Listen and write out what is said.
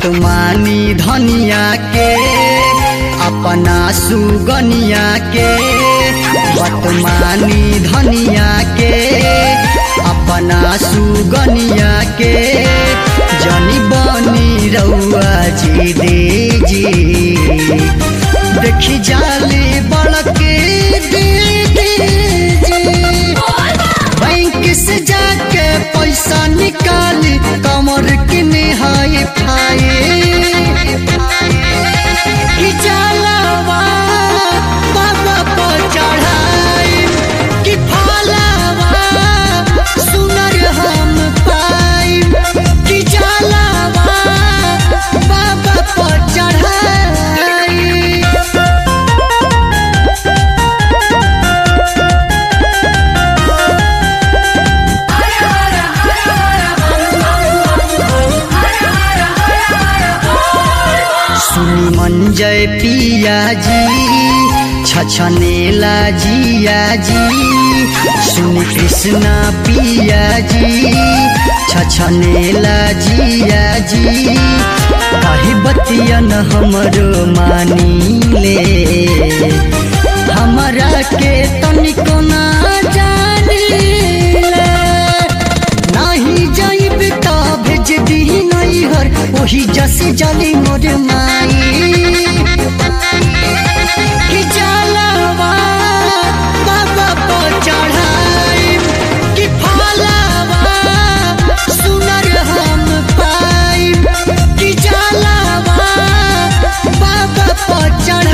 बतमानी धनिया के अपना सुगनिया के, बतमानी धनिया के अपना सुगनिया के, जनी बनी रउआ जी दे जी देखी जाले बड़के दे जी। बैंक से जाके पैसा निकाल कमर के निहाय फाए कि जलावा बाबा पर चढ़ाए कि फलावा सुनर हम पाए कि जलावा बाबा पर चढ़ाए। सुनी मंजय पिया जी छछनेला जिया जी, सुनी कृष्णा पिया जी छछनेला जिया जी, काहे बतियन हमरो मानी ले हमरा के तनिको ना जानी ले। नहीं जाइब त भेज दी नैहर वही जैसे जली मोर माई कि जलावा बाबा पर चढ़ाए कि फलावा सुनर हम पाए कि जलावा बाबा पर चढ़ाए।